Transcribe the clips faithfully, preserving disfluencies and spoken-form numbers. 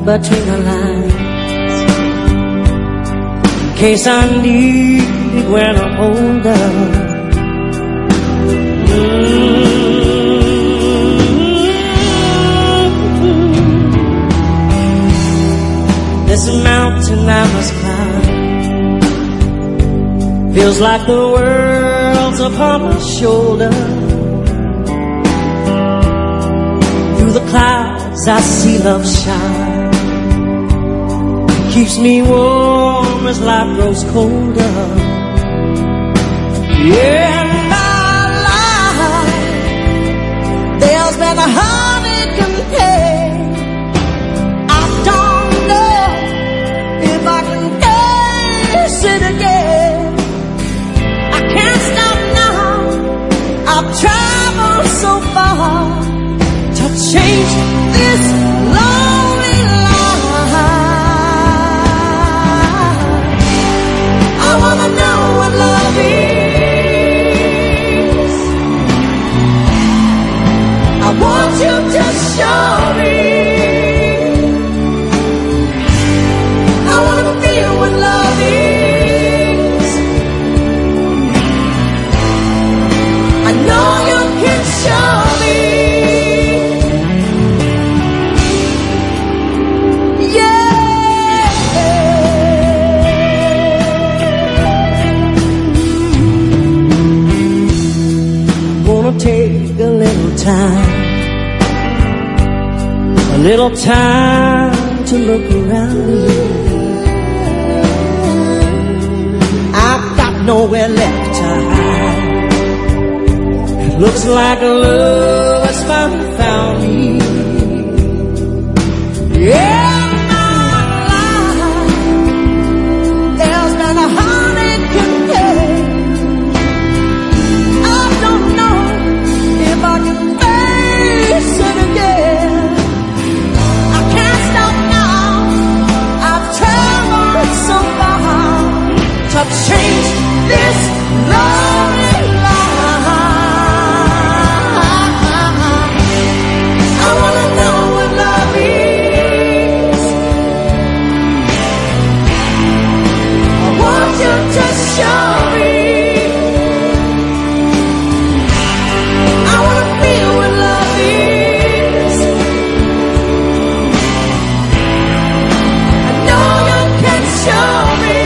between the lines, in case I need it when I'm older. Mm-hmm. This mountain I must climb feels like the world's upon my shoulder. Through the clouds I see love shine, keeps me warm as life grows colder. Yeah, in my life there's been a honeycomb pain. I don't know if I can face it again. I can't stop now, I've traveled so far to change this lonely life. I wanna know what love is. I want you to show me. I wanna feel what love is. I know you can show me. Take a little time, a little time to look around me. I've got nowhere left to hide. It looks like love has finally found me. Yeah. Change this lonely life. I wanna know what love is. I want you to show me. I wanna feel what love is. I know you can show me.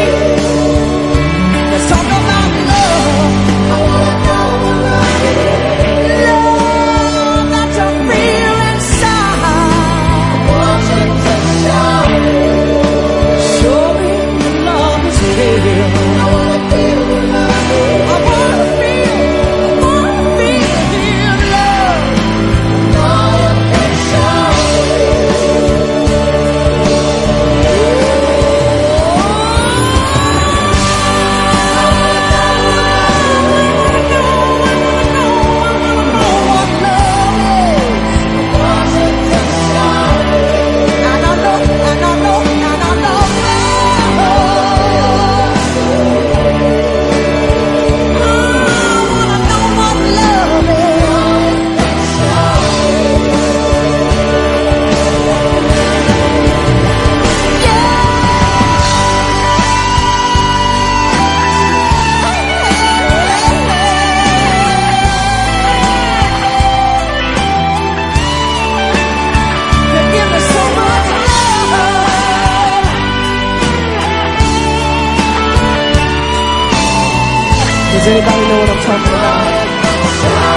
Talk about love. I wanna know what love is. Love that you feel inside. I want you to show me. Show me what love is real. I wanna feel what love is. I wanna feel, I wanna feel real love. I know you can show me. Does anybody know what I'm talking about?